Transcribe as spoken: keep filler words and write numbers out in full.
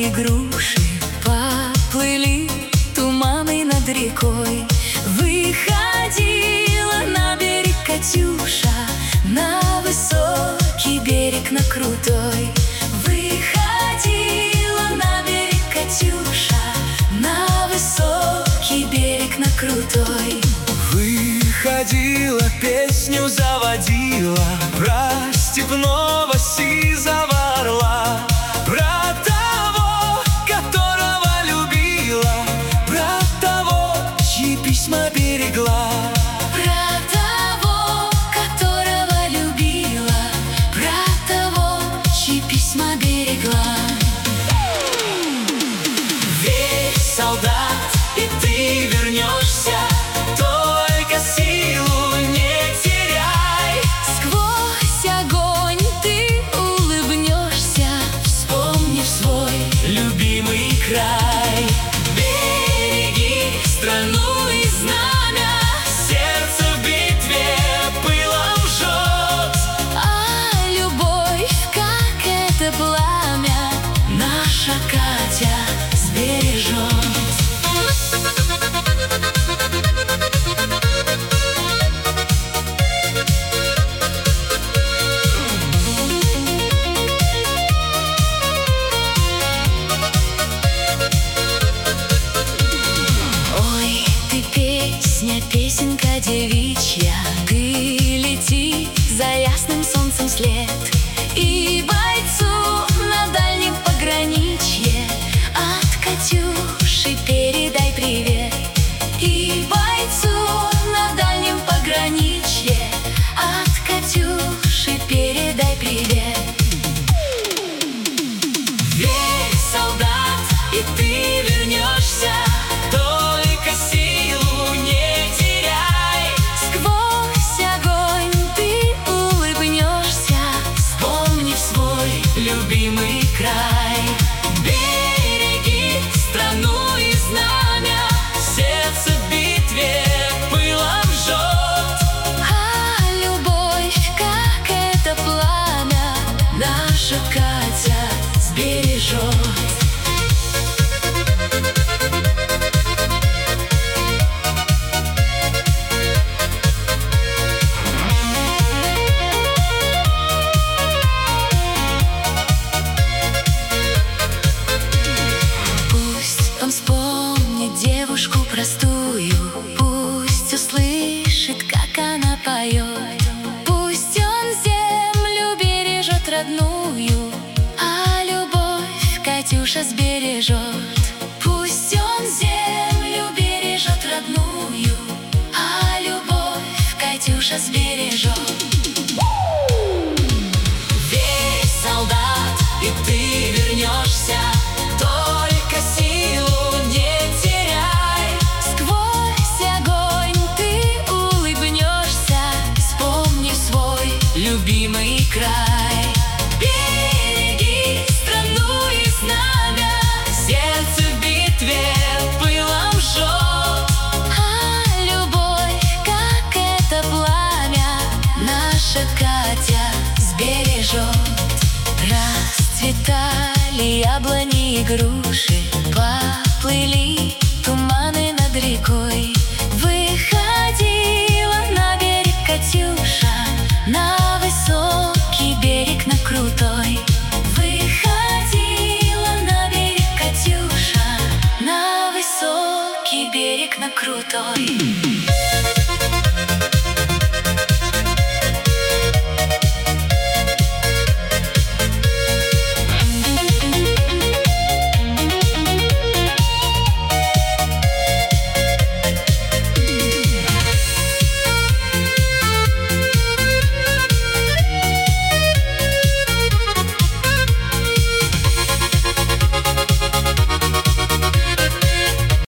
яблони, груши поплыли туманы над рекой. Выходила на берег Катюша, на высокий берег, на крутой. Выходила на берег Катюша, на высокий берег, на крутой. Выходила, песню заводила про степного сизого орла, про того, которого любила, про того, чьи письма берегла. Про того, которого любила, про того, чьи письма берегла. Верь, солдат, и ты вернешься, только силу не теряй. Сквозь огонь ты улыбнешься, Вспомнив свой любимый край. Береги страну и знамя, сердце в битве пылом жжет. а любовь, как это пламя, Наша Катя сбережет. Ой, ты песня, песенка девичья, ты лети за ясным солнцем след, и бойцу на дальнем пограничье от Катюши передай привет. И бойцу на дальнем пограничье от Катюши передай привет. Верь, солдат, и ты вернешься, только силу не теряй. Сквозь огонь ты улыбнешься, Вспомнив свой любимый край. Береги страну и знамя, сердце в битве пылом жжет. а любовь, как это пламя, Наша Катя сбережет. пусть он вспомнит девушку простую, пусть услышит, как она поет. Пусть он землю бережет родную, а любовь Катюша сбережет. Пусть он землю бережет родную, а любовь Катюша сбережет. Верь, солдат, и ты вернешься, только силу не теряй. Сквозь огонь ты улыбнешься, Вспомни свой любимый край. Береги страну и знамя, сердце в битве пылом жжет. а любовь, как это пламя, наша Катя сбережет. Расцветали яблони и груши, поплыли туманы над рекой. Выходила на берег Катюша, на высокий берег, на крутой. Выходила на берег Катюша, на высокий берег, на крутой.